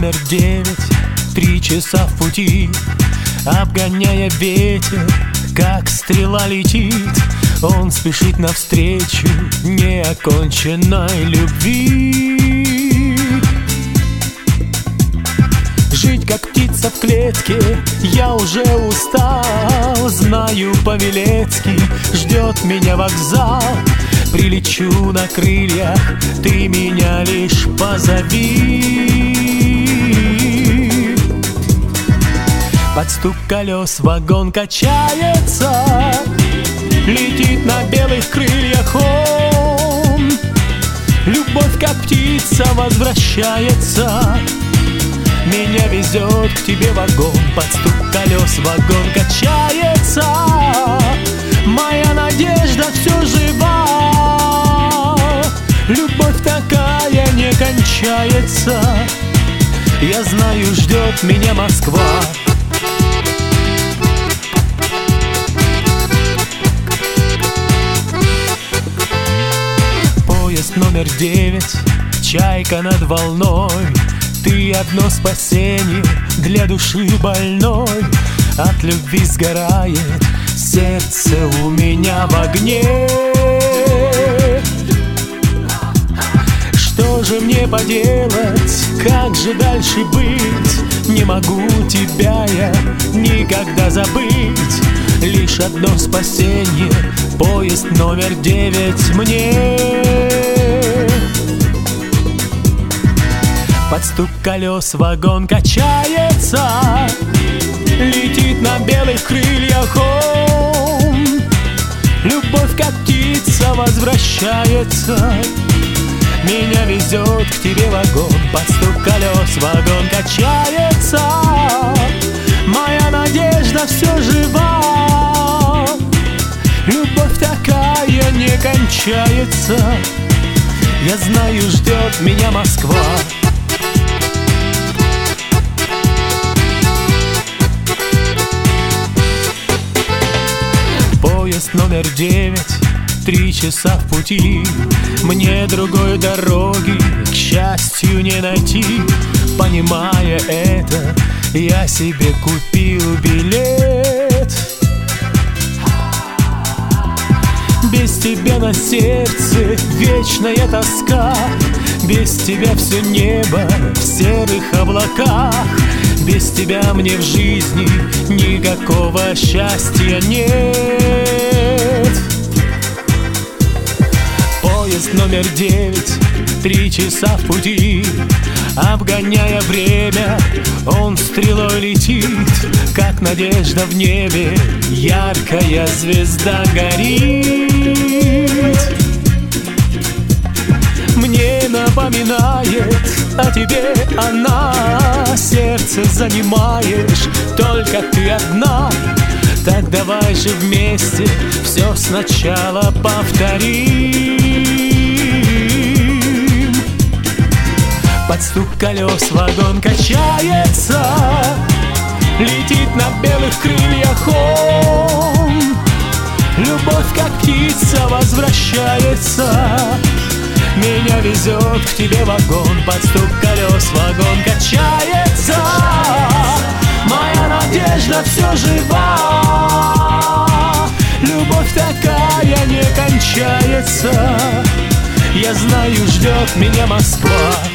номер 9, 3 часа в пути, обгоняя ветер, как стрела летит. Он спешит навстречу неоконченной любви. Жить как птица в клетке я уже устал. Знаю, по-велецки ждет меня вокзал. Прилечу на крыльях, ты меня лишь позови. Под стук колес вагон качается, летит на белых крыльях он. Любовь, как птица, возвращается. Меня везет к тебе вагон. Под стук колес вагон качается. Моя надежда все жива. Любовь такая не кончается. Я знаю, ждет меня Москва. Поезд номер 9, чайка над волной. Ты одно спасение для души больной. От любви сгорает сердце у меня в огне. Что же мне поделать, как же дальше быть? Не могу тебя я никогда забыть. Лишь одно спасение, поезд номер 9 мне. Под стук колес вагон качается, летит на белых крыльях он. Любовь, как птица, возвращается. Меня везет к тебе вагон. Под стук колес вагон качается. Моя надежда все жива. Любовь такая не кончается. Я знаю, ждет меня Москва. Поезд номер 9, 3 часа в пути. Мне другой дороги, к счастью, не найти. Понимая это, я себе купил билет. Без тебя на сердце вечная тоска. Без тебя все небо в серых облаках. Без тебя мне в жизни никакого счастья нет. Поезд номер 9, 3 часа в пути, обгоняя время, он стрелой летит, как надежда в небе, яркая звезда горит. Мне напоминает о тебе она. Сердце занимаешь только ты одна. Так давай же вместе все сначала повторим. Под стук колес вагон качается, летит на белых крыльях он. Любовь, как птица, возвращается. Меня везет к тебе вагон. Под стук колес вагон качается. Моя надежда все жива. Любовь такая не кончается. Я знаю, ждет меня Москва.